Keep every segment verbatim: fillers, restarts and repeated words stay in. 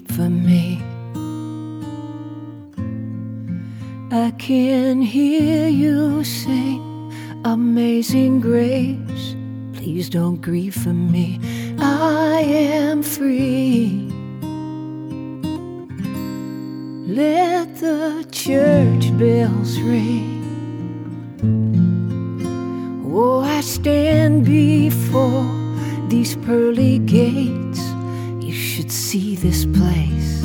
weep for me. I can hear you sing Amazing Grace. Please don't grieve for me, I am free. Let the church bells ring. Oh, I stand before these pearly gates. You should see this place.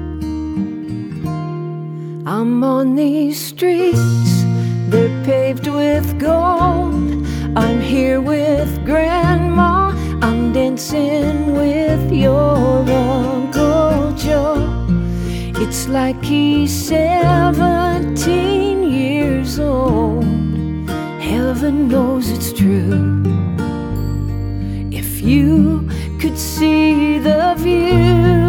I'm on these streets, they're paved with gold. I'm here with Grandma, I'm dancing with your Uncle Joe. It's like he's seventeen years old. Heaven knows it's true. If you could see the view,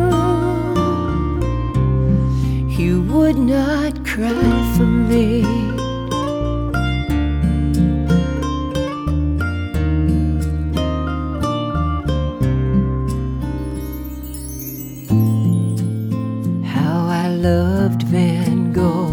you would not cry for me. How I loved Van Gogh.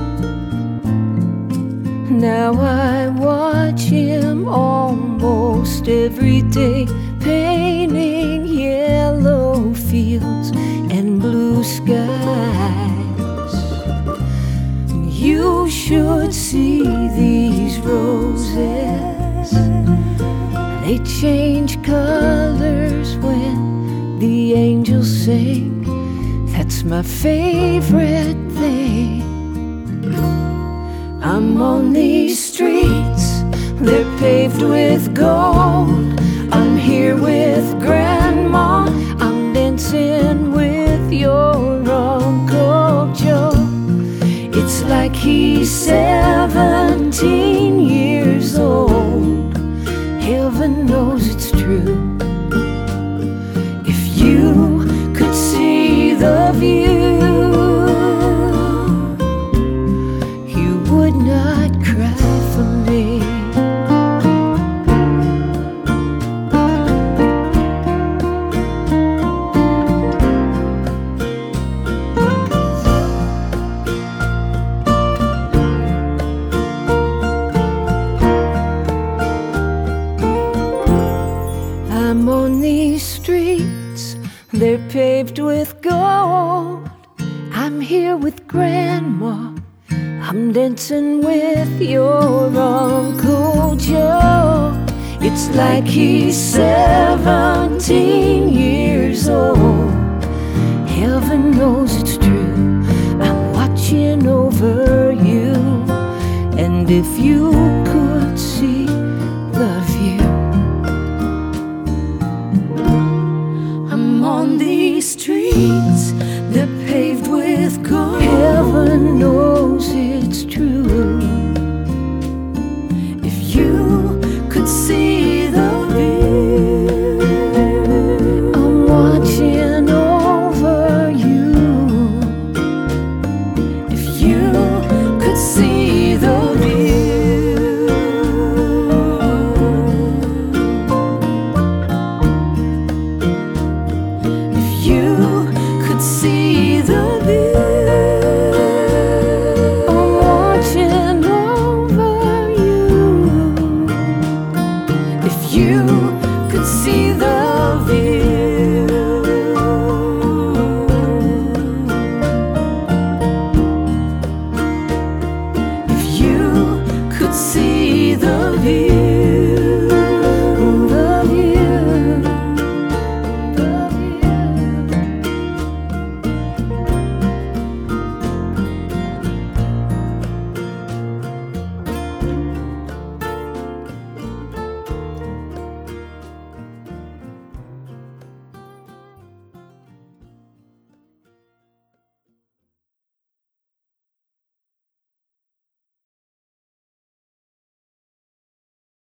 Now I watch him almost every day, painting yellow fields and blue skies. You should see these roses. They change colors when the angels sing. That's my favorite thing. I'm on these streets, they're paved with gold. I'm here with Grandma, I'm dancing with your Uncle Joe. It's like he's seventeen years old. Heaven knows it's true. If you could see the view, you would not cry for me. I'm on these streets, they're paved with gold. I'm here with Grandma, I'm dancing with your Uncle Joe. It's like he's seventeen years old. Heaven knows it's true. I'm watching over you. And if you could see the view, I'm on these streets, they're paved with gold. Heaven knows it's true. If you could see the view, I'm watching over you. If you could see the view, if you could see the view.